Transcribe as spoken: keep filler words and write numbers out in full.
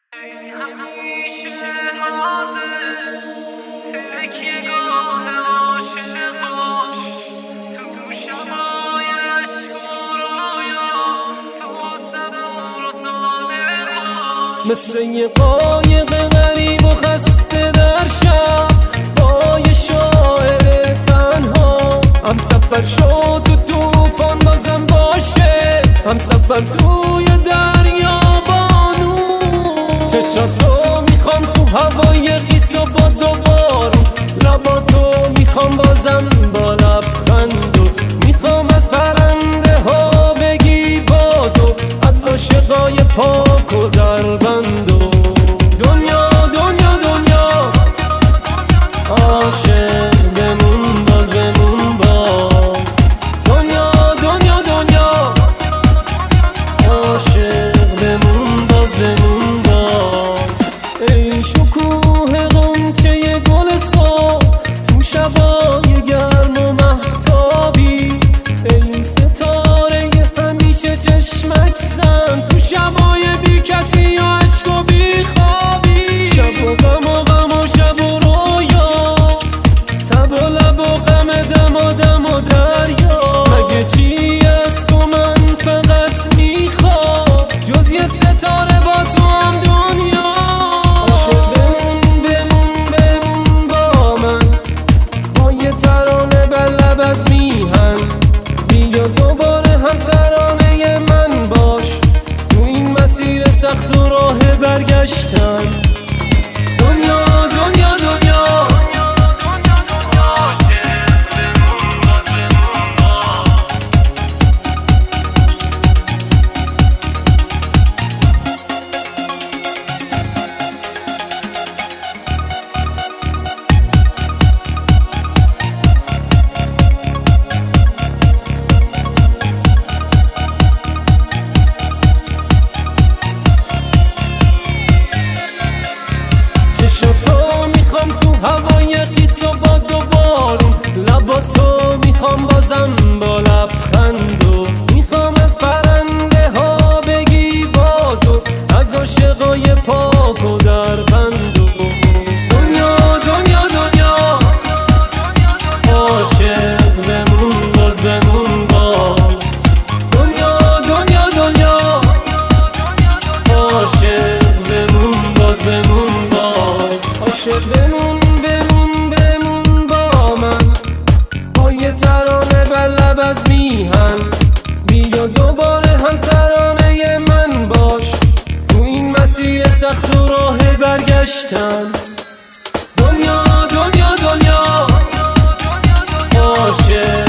همیشه حاضر تکیه گاه عاشق باش تو شبای عشق و رویا تو صبور و صادق باش مثل یه قایق غریب و خسته در شب با یه شاعر تنها هم سفر شد تو توفان بازم باشه هم سفر توی دریا بانو چشاتو میخوام تو هوای خیس و باد و بارون لباتو میخوام بازم با لبخند و میخوام از پرنده ها بگی بازو از عاشقای پاک و دربند و دنیا دنیا دنیا عاشق بمون باز بمون باز دنیا دنیا دنیا عاشق بمون باز بمون باز ای شکوه غنچه گل صبح تو شبای گرم و مهتابی ای ستاره همیشه چشمک زن تو شبای بی کسی و عشق و بی خوابی شب و غم و غم و شب و رویا تب و لب و غم دم و دم و دریا مگه چی از تو من فقط میخوام جز یه ستاره با تو هم دنیا عاشق بمون بمون بمون با من با یه ترانه بر لب از میهن بیا دوباره هم ترانه من باش تو این مسیر سخت و راه برگشتن دنیا دنیا دنیا چشاتو میخوام تو هوای خیس و باد و بارون لباتو میخوام بازم با لبخند و میخوام از پرنده ها بگی بازو از عاشقای پاک و دربند و دنیا دنیا دنیا عاشق بمون باز بمون باز دنیا دنیا دنیا عاشق بمون باز بمون باز عاشق بمون بمون بمون با من با یه ترانه بر لب از میهن بیا دوباره هم ترانه من باش تو این مسیر سخت و راه برگشتن دنیا دنیا دنیا عاشق